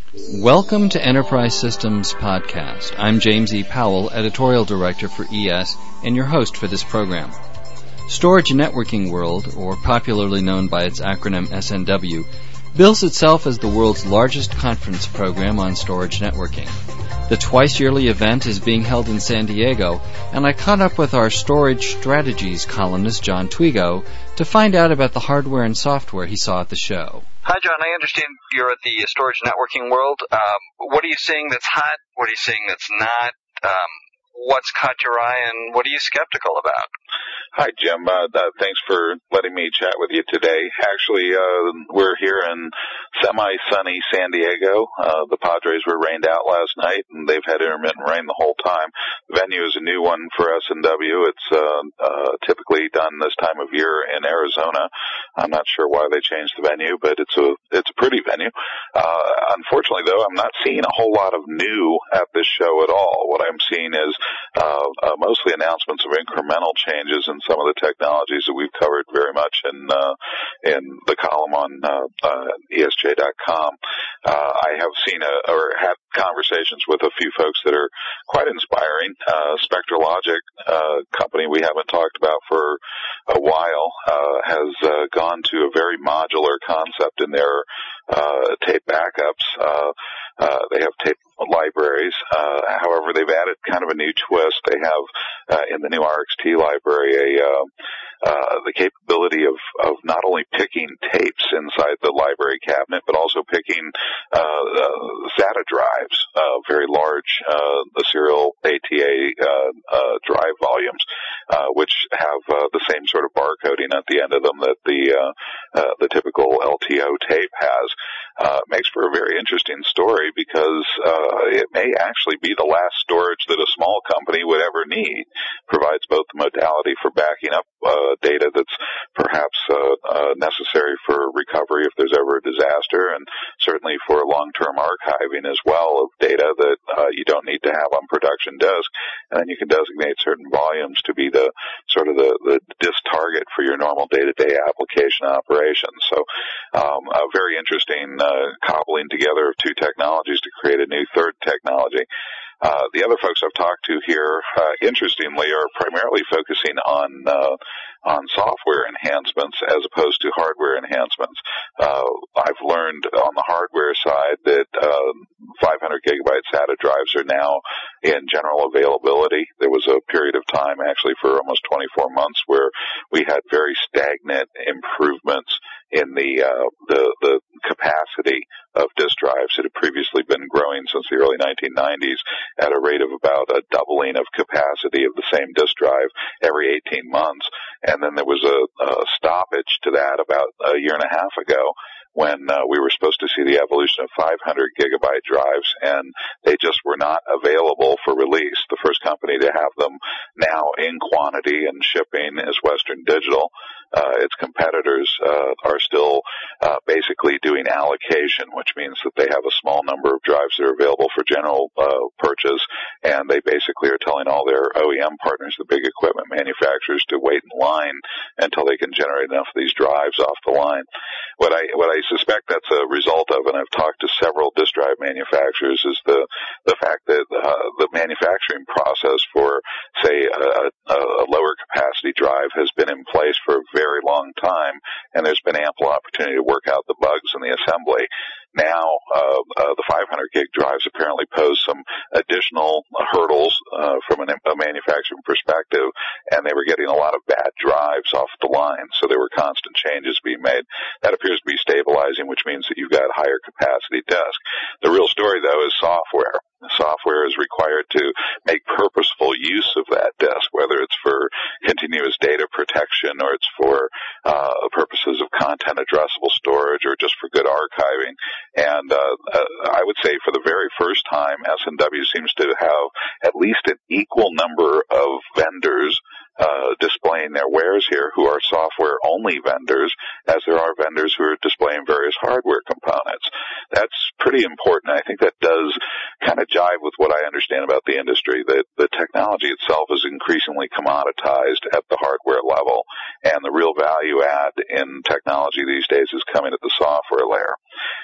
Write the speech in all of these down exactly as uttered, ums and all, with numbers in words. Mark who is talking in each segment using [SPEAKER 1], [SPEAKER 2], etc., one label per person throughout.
[SPEAKER 1] Welcome to Enterprise Systems Podcast. I'm James E. Powell, Editorial Director for E S, and your host for this program. Storage Networking World, or popularly known by its acronym S N W, bills itself as the world's largest conference program on storage networking. The twice-yearly event is being held in San Diego, and I caught up with our Storage Strategies columnist, John Twigo, to find out about the hardware and software he saw at the show.
[SPEAKER 2] Hi, John. I understand you're at the Storage Networking World. Um, what are you seeing that's hot? What are you seeing that's not? Um, what's caught your eye, and what are you skeptical about?
[SPEAKER 3] Hi, Jim. Uh, uh, thanks for letting me chat with you today. Actually, uh, we're here in semi-sunny San Diego. Uh, the Padres were rained out last night, and they've had intermittent rain the whole time. The venue is a new one for S N W. It's uh, uh, typically done this time of year in Arizona. I'm not sure why they changed the venue, but it's a it's a pretty venue. Uh, unfortunately, though, I'm not seeing a whole lot of new at this show at all. What I'm seeing is uh, uh, mostly announcements of incremental changes in some of the technologies that we've covered very much in uh, in the column on uh, uh, E S J dot com. Uh, I have seen a, or had conversations with a few folks that are quite inspiring. Uh, SpectraLogic, uh, company we haven't talked about for a while, uh, has uh, gone to a very modular concept in their uh, tape backups. Uh, uh, they have tape libraries. Uh, however, they've added kind of a new twist. They have uh, in the new R X T library a uh, uh, the capability of, of not only picking tapes inside the library cabinet, but also picking uh, uh, SATA drives, uh, very large uh, serial A T A uh, uh, drive volumes, uh, which have uh, the same sort of barcoding at the end of them that the uh, uh, the typical L T O tape has. Uh, makes for a very interesting story because uh, it may actually be the last storage that a small company would ever need. Provides both the modality for backing up uh, data that's perhaps uh, uh, necessary for recovery if there's ever a disaster, and certainly for long-term archiving as well of data that uh, you don't need to have on production disk. And then you can designate certain volumes to be the sort of the, the disk target for your normal day-to-day application operations. So um, a very interesting uh, cobbling together of two technologies to create a new third technology. Uh, the other folks I've talked to here, uh, interestingly, are primarily focusing on uh, on software enhancements as opposed to hardware enhancements. Uh, I've learned on the hardware side that uh, five hundred gigabyte SATA drives are now in general availability. There was a period of time, actually, for almost twenty-four months, where we had very stagnant improvements in the uh, the the capacity of disk drives. It had previously been growing since the early nineteen nineties at a rate of about a doubling of capacity of the same disk drive every eighteen months. And then there was a, a stoppage to that about a year and a half ago when uh, we were supposed to see the evolution of five hundred gigabyte drives, and they just were not available for release. The first company to have them now in quantity and shipping is Western Digital. Uh, its competitors uh, are still uh, basically doing allocation, which means that they have a small number of drives that are available for general uh, purchase, and they basically are telling all their O E M partners, the big equipment manufacturers, to wait in line until they can generate enough of these drives off the line. What I what I suspect that's a result of, and I've talked to several disk drive manufacturers, is the the fact that uh, the manufacturing process for, say, a, a lower capacity drive has been in place for a very long time, and there's been ample opportunity to work out the bugs in the assembly. Now, uh, uh, the five hundred gig drives apparently pose some additional hurdles uh, from an, a manufacturing perspective, and they were getting a lot of bad drives off the line, so there were constant changes being made. That appears to be stabilizing, which means that you've got higher capacity disk. The real story, though, is software. The software is required to make purposeful use of that disk, whether it's for continuous data protection or it's for uh, purposes of content addressable storage or just for good archiving. And uh, uh, I would say for the very first time, S N W seems to have at least an equal number of vendors uh, displaying their wares here who are software-only vendors, as there are vendors who are displaying various hardware components. That's pretty important. I think that does kind of jive with what I understand about the industry, that the technology itself is increasingly commoditized at the hardware level, and the real value add in technology these days is coming at the software layer. Companies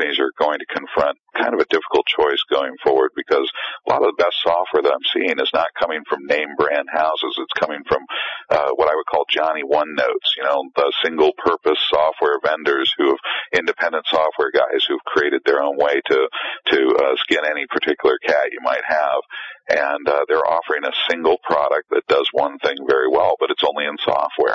[SPEAKER 3] companies are going to confront kind of a difficult choice going forward, because a lot of the best software that I'm seeing is not coming from name brand houses. It's coming from uh, what I would call Johnny One Notes, you know, the single purpose software vendors who have independent software guys who've created their own way to to uh, skin any particular cat you might have. And uh, they're offering a single product that does one thing very well, but it's only in software.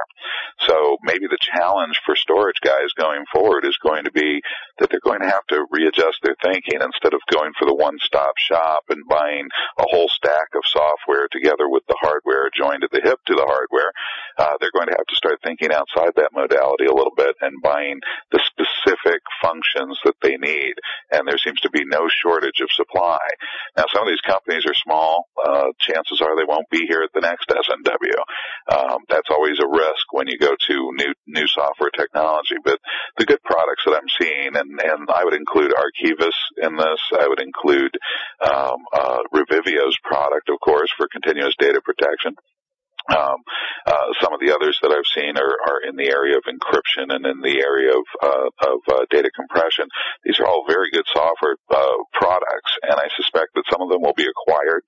[SPEAKER 3] So maybe the challenge for storage guys going forward is going to be that they're going to have to readjust their thinking. Instead of going for the one-stop shop and buying a whole stack of software together with the hardware joined at the hip to the hardware, uh, they're going to have to start thinking outside that modality a little bit and buying the specific functions that they need. And there seems to be no shortage of supply. Now, some of these companies are small. Uh, chances are they won't be here at the next S N W. Um, that's always a risk when you go to new new software technology. But the good products that I'm seeing, and, and I would include Archivus in this, I would include um, uh, Revivio's product, of course, for continuous data protection. Um, uh, some of the others that I've seen are, are in the area of encryption and in the area of, uh, of, uh, data compression. These are all very good software, uh, products, and I suspect that some of them will be acquired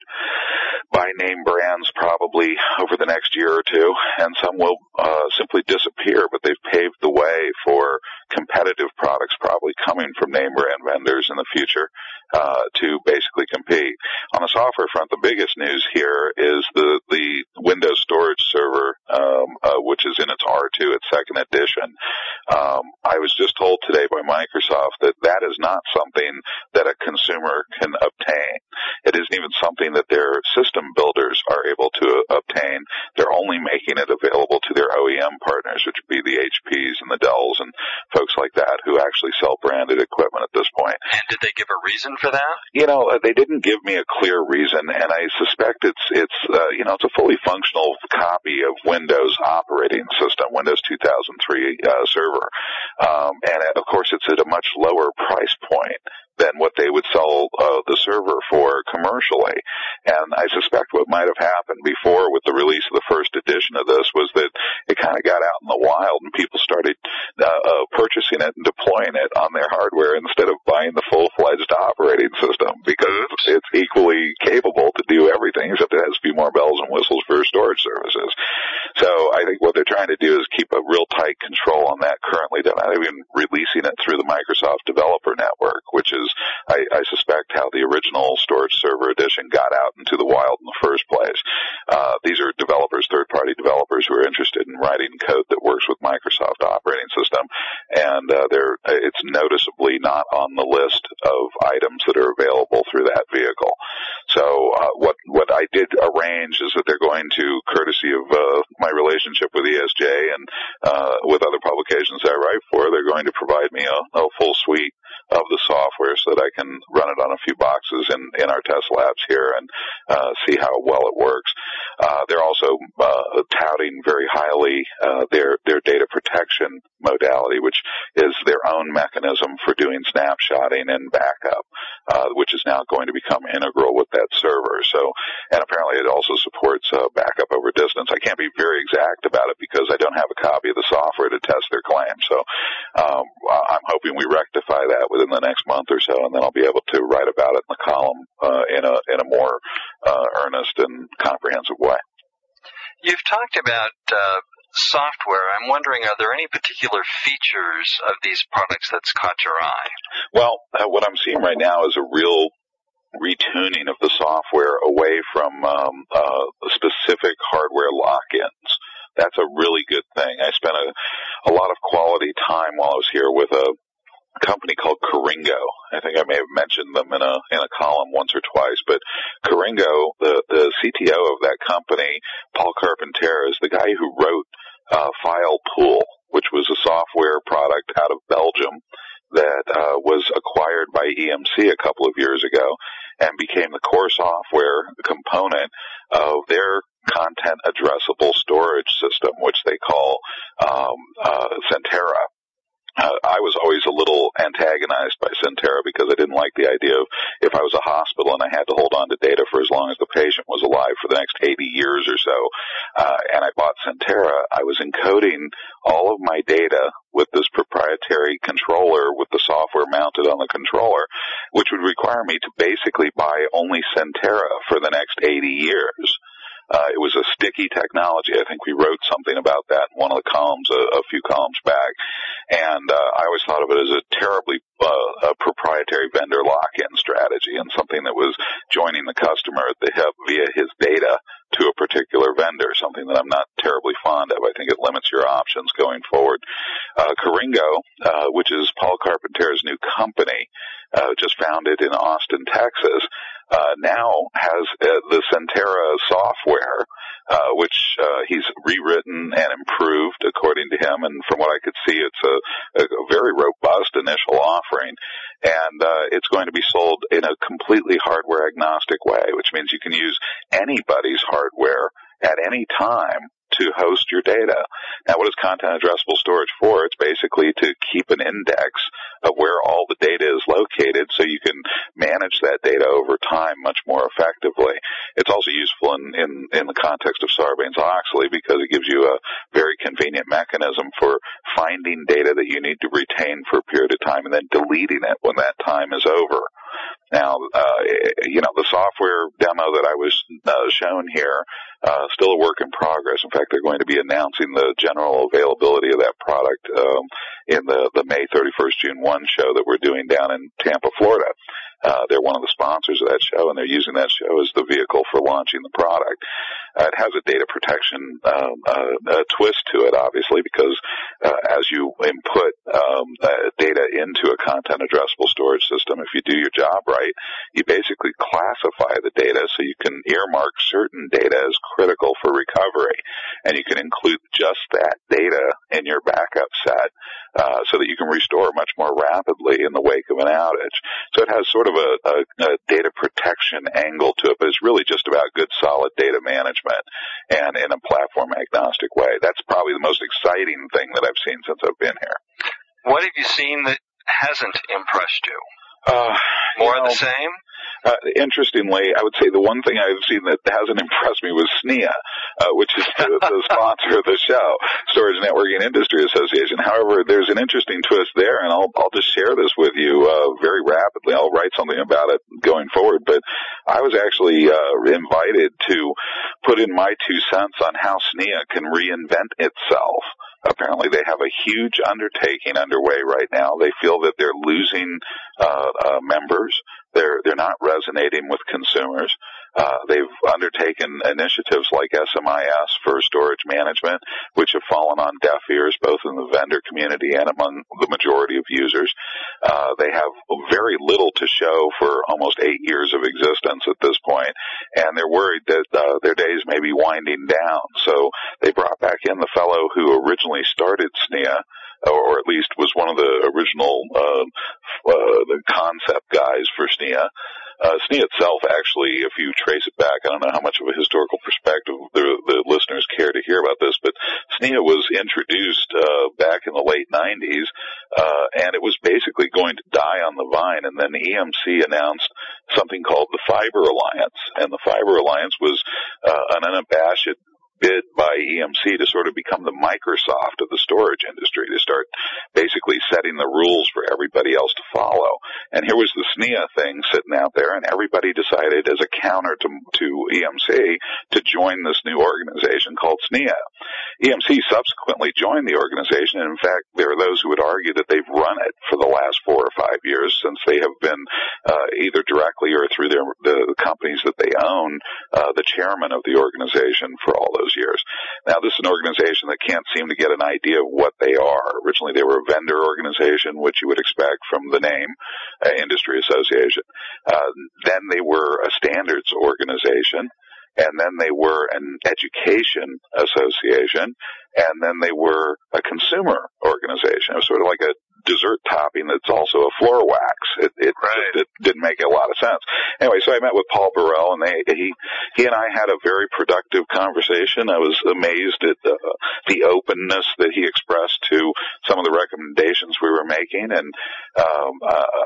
[SPEAKER 3] by name brands probably over the next year or two, and some will, uh, simply disappear, but they've paved the way for competitive products probably coming from name brand vendors in the future, uh, to basically compete. On the software front, the biggest news here is the, the Windows storage server, um, uh, which is in its R two, its second edition. Um, I was just told today by Microsoft that that is not something that a consumer can obtain. It isn't even something that their system builders are able to obtain. They're only making it available to their O E M partners, which would be the H Ps and the Dells and folks like that who actually sell branded equipment at this point.
[SPEAKER 2] And did they give a reason for that?
[SPEAKER 3] You know, they didn't give me a clear reason, and I suspect it's, it's, uh, you know, it's a fully functional copy of Windows operating system, Windows two thousand three uh, server. Um, and of course it's at a much lower price point than what they would sell uh, the server for commercially. And I suspect what might have happened before with the release of the first edition of this was that it kind of got out in the wild and people started uh, uh, purchasing it and deploying it on their hardware instead of buying the full-fledged operating system, because it's equally capable to do everything, except it has a few more bells and whistles for storage services. So I think what they're trying to do is keep a real tight control on that currently. They're not even releasing it through the Microsoft Developer Network, which is I, I suspect how the original storage server edition got out into the wild in the first place. Uh, these are developers, third-party developers who are interested in writing code that works with Microsoft operating system, and uh, they're, it's noticeably not on the list of items that are available through that vehicle. So uh, what what I did arrange is that they're going to, courtesy of uh, my relationship with E S J and uh, with other publications I write for, they're going to provide me a, a full suite of the software so that I can run it on a few boxes in, in our test labs here and uh, see how well it works. Uh, they're also uh, touting very highly uh, their their data protection modality, which is their own mechanism for doing snapshotting and backup, uh, which is now going to become integral with that server. So, and apparently it also supports uh, backup over distance. I can't be very exact about it because I don't have a copy of the software to test their claim. So um, I'm hoping we rectify that within the next month or so, and then I'll be able to write about it in the column uh, in a in a more uh, earnest and comprehensive way.
[SPEAKER 2] You've talked about uh, software. I'm wondering, are there any particular features of these products that's caught your eye?
[SPEAKER 3] Well, uh, what I'm seeing right now is a real retuning of the software away from um, uh, specific hardware lock-ins. That's a really good thing. I spent a, a lot of quality time while I was here with a company called Caringo. I think I may have mentioned them in a in a column once or twice, but Caringo, the the C T O of that company, Paul Carpentier, is the guy who wrote uh, File Pool, which was a software product out of Belgium that uh, was acquired by E M C a couple of years ago and became the core software component of their content addressable storage system, which they call um, uh, Centera. Uh, I was always a little antagonized by Centera because I didn't didn't like the idea of if I was a hospital and I had to hold on to data for as long as the patient was alive for the next eighty years or so, uh, and I bought Centera, I was encoding all of my data with this proprietary controller with the software mounted on the controller, which would require me to basically buy only Centera for the next eighty years. Uh, it was a sticky technology. I think we wrote something about that in one of the columns a, a few columns back. And uh, I always thought of it as a terribly uh, a proprietary vendor lock-in strategy and something that was joining the customer at the hip via his data to a particular vendor, something that I'm not terribly fond of. I think it limits your options going forward. Uh, Caringo, uh, which is Paul Carpenter's new company, uh, just founded in Austin, Texas, uh, now has uh, the Centera software, uh, which uh, he's rewritten and improved according to him. And from what I could see, it's a, a very robust initial offering. And uh, it's going to be sold in a completely hardware agnostic way, which means you can use anybody's hardware at any time to host your data. Now, what is content addressable storage for? It's basically to keep an index of where all the data is located so you can manage that data over time much more effectively. It's also useful in, in, in the context of Sarbanes-Oxley because it gives you a very convenient mechanism for finding data that you need to retain for a period of time and then deleting it when that time is over. Now, uh, you know, the software demo that I was uh, shown here, uh, still a work in progress. In fact, they're going to be announcing the general availability of that product um, in the, the May thirty-first, June first show that we're doing down in Tampa, Florida. Uh, they're one of the sponsors of that show, and they're using that show as the vehicle for launching the product. Uh, it has a data protection um, uh, uh, twist to it, obviously, because uh, as you input um, uh, data into a content addressable storage system, if you do your job right, you basically classify the data so you can earmark certain data as critical for recovery, and you can include just that data in your backup set uh, so that you can restore much more rapidly in the wake of an outage. So it has sort of a, a, a data protection angle to it, but it's really just about good, solid data management and in a platform agnostic way. That's probably the most exciting thing that I've seen since I've been here.
[SPEAKER 2] What have you seen that hasn't impressed you?
[SPEAKER 3] Uh,
[SPEAKER 2] More
[SPEAKER 3] you know,
[SPEAKER 2] of the same?
[SPEAKER 3] Uh, interestingly, I would say the one thing I've seen that hasn't impressed me was S N I A, uh, which is the, the sponsor of the show, Storage Networking Industry Association. However, there's an interesting twist there, and I'll, I'll just share this with you uh, very rapidly. I'll write something about it going forward, but I was actually uh, invited to put in my two cents on how S N I A can reinvent itself. Apparently they have a huge undertaking underway right now. They feel that they're losing uh, uh members. They're they're not resonating with consumers. Uh, they've undertaken initiatives like S M I S for storage management, which have fallen on deaf ears both in the vendor community and among the majority of users. Uh, they have very little to show for almost eight years of existence at this point, and they're worried that uh, their days may be winding down. So they brought back in the fellow who originally started S N I A, or at least was one of the original uh, uh, the concept guys for S N I A. Uh, S N I A itself, actually, if you trace it back, I don't know how much of a historical perspective the, the listeners care to hear about this, but S N I A was introduced uh, back in the late nineties, uh, and it was basically going to die on the vine, and then E M C announced something called the Fiber Alliance, and the Fiber Alliance was uh, an unabashed bid by E M C to sort of become the Microsoft of the storage industry, to start basically setting the rules for everybody else to follow. And here was the S N I A thing sitting out there, and everybody decided as a counter to, to E M C to join this new organization called S N I A. E M C subsequently joined the organization, and in fact, there are those who would argue that they've run it for the last four or five years since they have been uh, either directly or through their, the companies that they own, uh, the chairman of the organization for all those years. Now, this is an organization that can't seem to get an idea of what they are. Originally, they were a vendor organization, which you would expect from the name, uh, industry association. Uh, then they were a standards organization, and then they were an education association, and then they were a consumer organization. It was sort of like a dessert topping that's also a floor wax. It, it,
[SPEAKER 2] right.
[SPEAKER 3] just, it didn't make a lot of sense. Anyway, so I met with Paul Burrell, and they, he, he and I had a very productive conversation. I was amazed at uh, the openness that he expressed to some of the recommendations we were making, and um, uh, I'm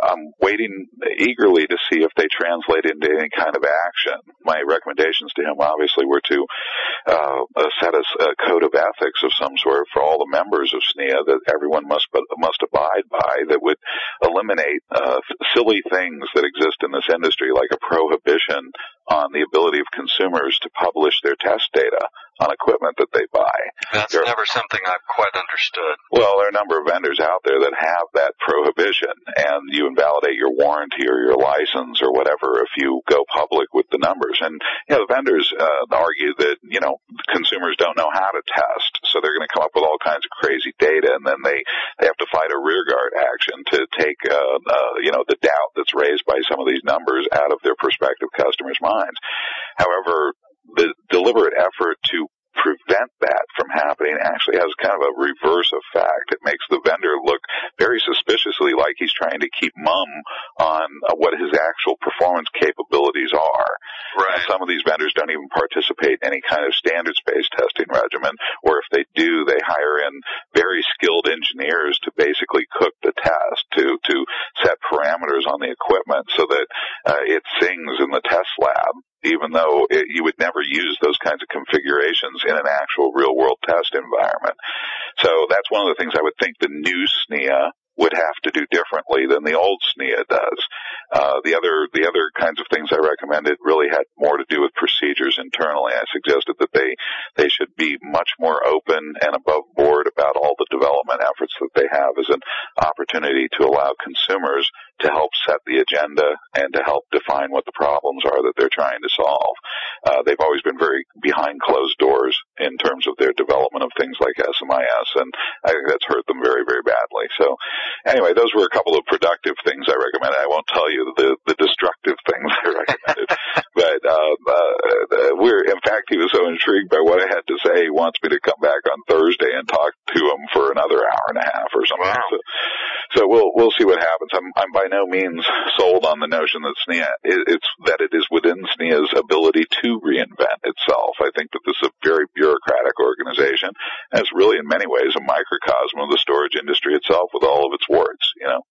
[SPEAKER 3] waiting eagerly to see if they translate into any kind of action. My recommendations to him obviously were to uh, set a, a code of ethics of some sort for all the members of S N E A that everyone must must abide by, that would eliminate uh, silly things that exist in this industry, like a prohibition on the ability of consumers to publish their test data on equipment that they buy.
[SPEAKER 2] That's there, never something I've quite understood.
[SPEAKER 3] Well, there are a number of vendors out there that have that prohibition, and you invalidate your warranty or your license or whatever if you go public with the numbers. And, you know, the vendors uh, argue that, you know, consumers don't know how to test, so they're going to come up with all kinds of crazy data, and then they, they have to fight a rearguard action to take, uh, uh, you know, the doubt that's raised by some of these numbers out of their prospective customers' minds. However, the deliberate effort to prevent that from happening actually has kind of a reverse effect. It makes the vendor look very suspiciously like he's trying to keep mum on uh, what his actual performance capabilities are.
[SPEAKER 2] Right.
[SPEAKER 3] And some of these vendors don't even participate in any kind of standards-based testing regimen, or if they do, they hire in very skilled engineers to basically cook the test, to, to set parameters on the equipment so that uh, it sings in the test lab, even though it, you would never use those kinds of configurations in an actual real-world test environment. So that's one of the things I would think the new S N E A would have to do differently than the old S N E A does. Uh, the other, the other kinds of things I recommended really had more to do with procedures internally. I suggested that they, they should be much more open and above board about all the development efforts that they have as an opportunity to allow consumers to help set the agenda and to help define what the problems are that they're trying to solve. Uh, they've always been very behind closed doors in terms of their development of things like S M I S, and I think that's hurt them very, very badly. So anyway, those were a couple of productive things I recommended. I won't tell you the, the destructive things I recommended. But uh, uh, we're, in fact, he was so intrigued by what I had to say, he wants me to come back on Thursday and talk to him for another hour and a half or something.
[SPEAKER 2] Wow.
[SPEAKER 3] So, so we'll we'll see what happens. I'm, I'm by no means sold on the notion that S N E A, it's that it is within S N E A's ability to reinvent itself. I think that this is a very bureaucratic organization, and it's really in many ways a microcosm of the storage industry itself with all of its warts, you know.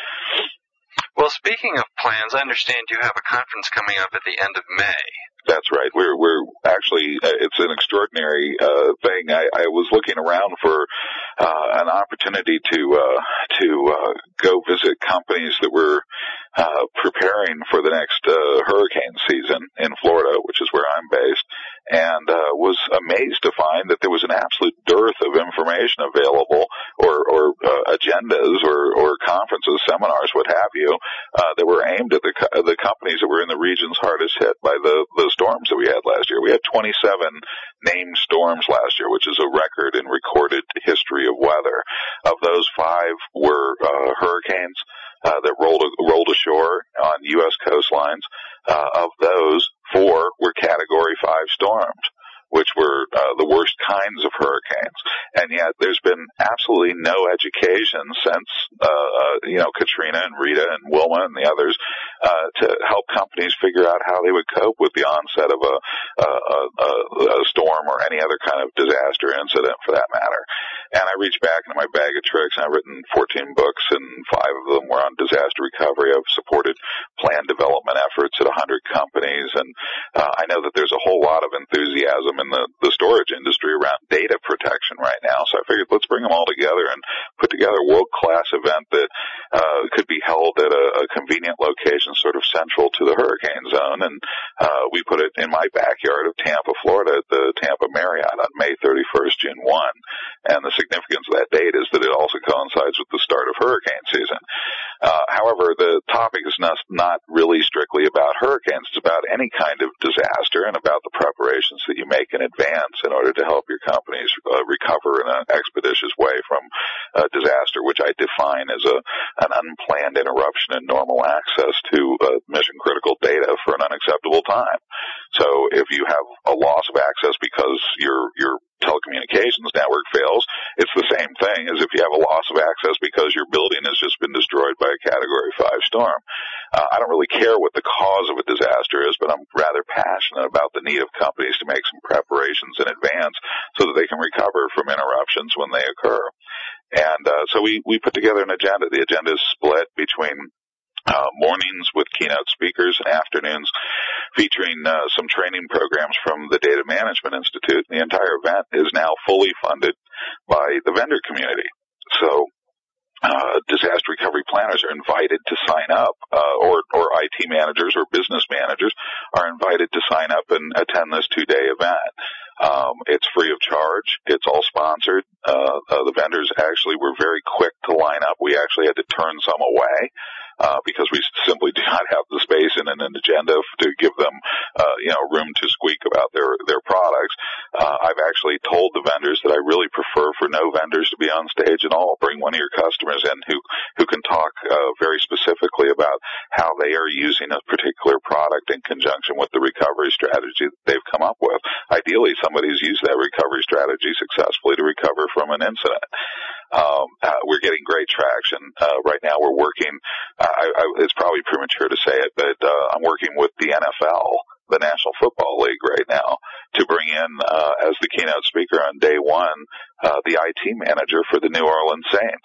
[SPEAKER 2] Well, speaking of plans, I understand you have a conference coming up at the end of May.
[SPEAKER 3] That's right. We're we're actually uh, it's an extraordinary uh, thing. I, I was looking around for uh, an opportunity to uh, to uh, go visit companies that were uh, preparing for the next uh, hurricane season in Florida, which is where I'm based, and uh, was amazed to find that there was an absolute dearth of information available, or, or uh, agendas, or, or conferences, seminars, what have you, uh, that were aimed at the co- the companies that were in the regions hardest hit by the the storms that we had last year. We had twenty-seven named storms last year, which is a record in recorded history of weather. Of those, five were uh, hurricanes uh, that rolled rolled ashore on U S coastlines. Uh, of those, four were Category five storms, which were uh, the worst kinds of hurricanes. And yet there's been absolutely no education since, uh, uh, you know, Katrina and Rita and Wilma and the others, uh, to help companies figure out how they would cope with the onset of a, a, a, a storm or any other kind of disaster incident for that matter. And I reached back into my bag of tricks, and I've written fourteen books, and five of them were on disaster recovery. I've supported plan development efforts at one hundred companies, and uh, I know that there's a whole lot of enthusiasm in the, the storage industry around data protection right now. So I figured let's bring them all together and put together a world-class event that uh, could be held at a, a convenient location sort of central to the hurricane zone. And uh, we put it in my backyard of Tampa, Florida, at the Tampa Marriott on May thirty-first, June first. And the significance of that date is that it also coincides with the start of hurricane season. Uh, however, the topic is not, not really strictly about hurricanes. It's about any kind of disaster and about the preparations that you make in advance in order to help your companies uh, recover in an expeditious way from a disaster, which I define as a an unplanned interruption in normal access to uh, mission-critical data for an unacceptable time. So if you have a loss of access because your your telecommunications network fails, it's the same thing as if you have a loss of access because your building has just been destroyed by a Category five storm. Uh, I don't really care what the cause of a disaster is, but I'm rather passionate about the need of companies to make some preparations in advance so that they can recover from interruptions when they occur. And uh, so we, we put together an agenda. The agenda is split between uh, mornings with keynote speakers and afternoons featuring uh, some training programs from the Data Management Institute. The entire event is now fully funded by the vendor community. So Uh, disaster recovery planners are invited to sign up, uh, or, or I T managers or business managers are invited to sign up and attend this two-day event. Um, it's free of charge. It's all sponsored. Uh, uh, the vendors actually were very quick to line up. We actually had to turn some away, uh, because we simply do not have the space and an agenda to give them, uh, you know, room to squeak about their, their products. Uh, I've actually told the vendors that I really prefer for no vendors to be on stage at all. Bring one of your customers in who, who can talk, uh, very specifically about how they are using a particular product in conjunction with the recovery strategy that they've come up with. Ideally, somebody's used that recovery strategy successfully to recover from an incident. Um, uh, we're getting great traction. Uh, right now we're working, uh, I, I, it's probably premature to say it, but, uh, I'm working with the N F L, the National Football League right now, to bring in, uh, as the keynote speaker on day one, uh, the I T manager for the New Orleans Saints,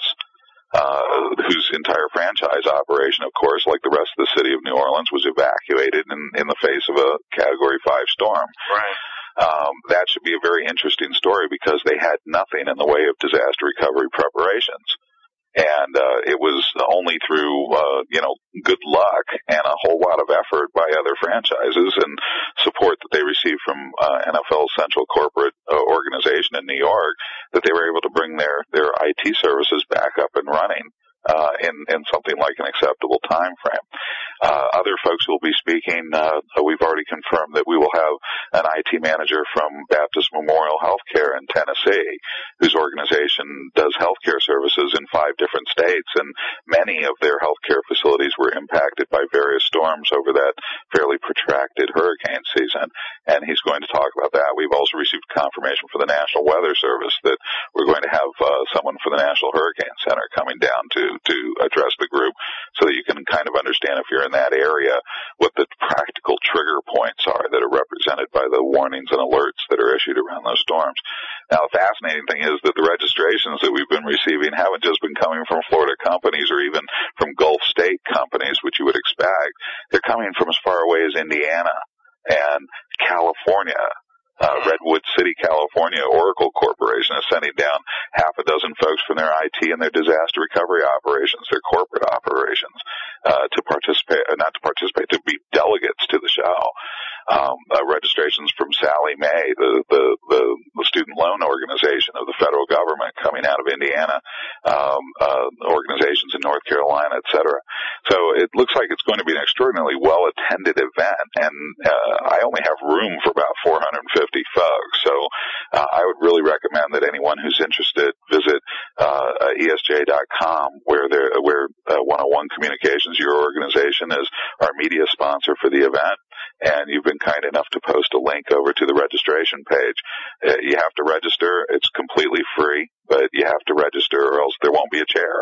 [SPEAKER 3] uh, whose entire franchise operation, of course, like the rest of the city of New Orleans, was evacuated in, in the face of a Category five storm.
[SPEAKER 2] Right.
[SPEAKER 3] Um, that should be a very interesting story because they had nothing in the way of disaster recovery preparations. And, uh, it was only through, uh, you know, good luck and a whole lot of effort by other franchises and support that they received from, uh, N F L's central corporate uh, organization in New York that they were able to bring their, their I T services back up and running, uh, in, in something like an acceptable time frame. Uh, other folks who will be speaking, uh, we've already confirmed that we will have an I T manager from Baptist Memorial Healthcare in Tennessee, whose organization does healthcare services in five different states, and many of their healthcare facilities were impacted by various storms over that fairly protracted hurricane season, and he's going to talk about that. We've also received confirmation from the National Weather Service that we're going to have uh, someone from the National Hurricane Center coming down to, to address the group so that you can kind of understand if you're in that area what the practical trigger points are that are represented by the warnings and alerts that are issued around those storms. Now, the fascinating thing is that the registrations that we've been receiving haven't just been coming from Florida companies or even from Gulf State companies, which you would expect. They're coming from as far away as Indiana and California. Uh, Redwood City, California, Oracle Corporation is sending down half a dozen folks from their I T and their disaster recovery operations, their corporate operations, uh, to participate, uh, not to participate, to be delegates to the show. Um, uh, registrations from Sallie Mae, the, the, the, the student loan organization of the federal government coming out of Indiana, um, uh, organizations in North Carolina, et cetera. So it looks like it's going to be an extraordinarily well-attended event, and, uh, I only have room for about four hundred fifty folks. So, uh, I would really recommend that anyone who's interested visit, uh, E S J dot com, where there, where, uh, one oh one Communications, your organization, is our media sponsor for the event. And you've been kind enough to post a link over to the registration page. Uh, you have to register. It's completely free, but you have to register or else there won't be a chair.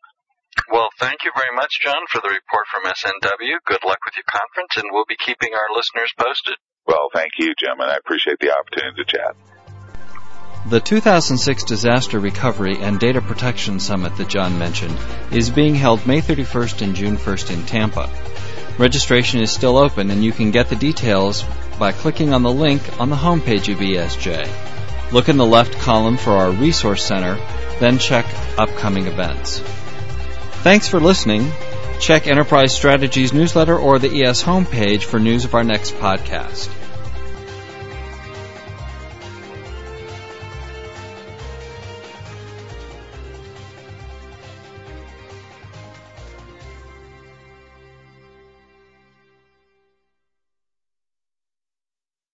[SPEAKER 2] Well, thank you very much, John, for the report from S N W. Good luck with your conference, and we'll be keeping our listeners posted.
[SPEAKER 3] Well, thank you, Jim, and I appreciate the opportunity to chat.
[SPEAKER 1] The two thousand six Disaster Recovery and Data Protection Summit that John mentioned is being held May thirty-first and June first in Tampa. Registration is still open, and you can get the details by clicking on the link on the homepage of E S J. Look in the left column for our Resource Center, then check Upcoming Events. Thanks for listening. Check Enterprise Strategies newsletter or the E S homepage for news of our next podcast.